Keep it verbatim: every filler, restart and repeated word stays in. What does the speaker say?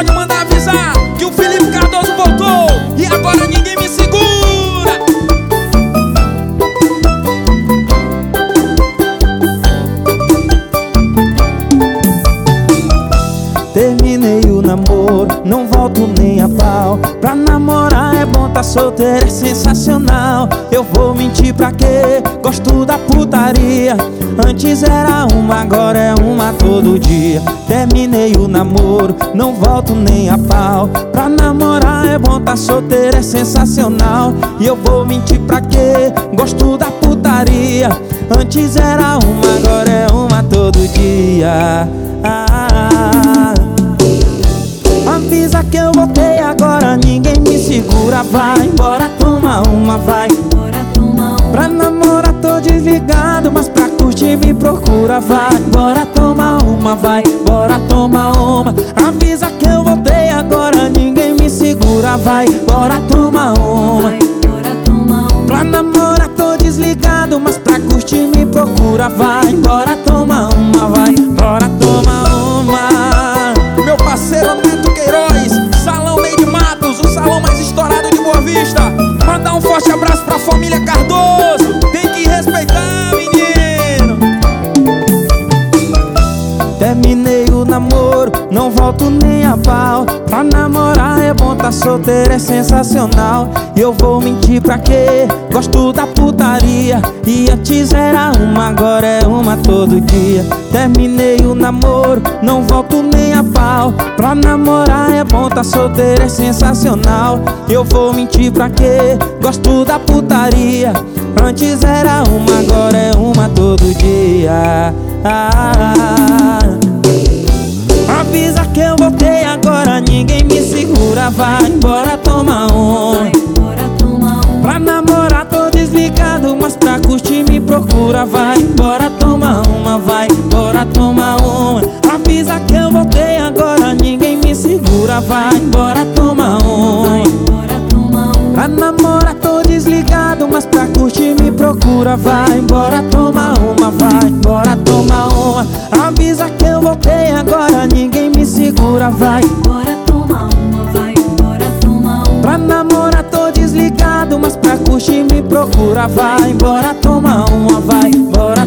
pode mandar avisar que o Felipe Cardoso voltou e agora ninguém me segura. Terminei o namoro, não volto nem a pau. Pra namorar é bom, tá solteiro é sensacional. Eu vou mentir pra quê? Gosto da putaria. Antes era uma, agora é uma todo dia. Terminei o namoro, não volto nem a pau. Pra namorar é bom, tá solteiro é sensacional. E eu vou mentir pra quê? Gosto da putaria. Antes era uma, agora é uma todo dia. ah, Avisa que eu voltei agora, ninguém me segura. Vai, bora tomar uma, vai. Pra namorar tô desligado, mas pra curtir me procura. Vai, bora tomar uma, vai. Bora tomar uma. Avisa que eu voltei agora, ninguém me segura. Vai, bora tomar uma. Pra namorar tô desligado, mas pra curtir me procura. Vai, bora tomar uma, vai. Bora tomar uma. Meu parceiro Neto Queiroz, Salão Neide Matos, o salão mais estourado de Boa Vista. Mandar um forte abraço pra família Cardoso. Tem que respeitar, menino. Terminei o namoro, não volto nem a pau. Pra namorar é bom, tá solteiro é sensacional. E eu vou mentir pra quê? Gosto da putaria. E antes era uma, agora é uma todo dia. Terminei o namoro, não volto nem a pau. Pra namorar é bom, tá solteiro é sensacional. Eu vou mentir pra quê? Gosto da putaria. Antes era uma, agora é uma todo dia. ah, Avisa que eu voltei agora, ninguém me segura. Vai, bora tomar uma. Pra namorar tô desligado, mas pra curtir me procura. Vai, bora tomar uma, vai. Bora tomar uma. Avisa que eu voltei agora, ninguém me segura. Vai, bora tomar uma. Pra namorar tô desligado, mas pra curtir me procura. Vai, bora tomar uma, vai. Bora tomar uma. Avisa que eu voltei agora, ninguém me segura. Vai, Bora tomar uma, vai. Bora tomar uma. pra namorar tô desligado, mas pra curtir me procura. Vai, bora tomar uma, vai. Bora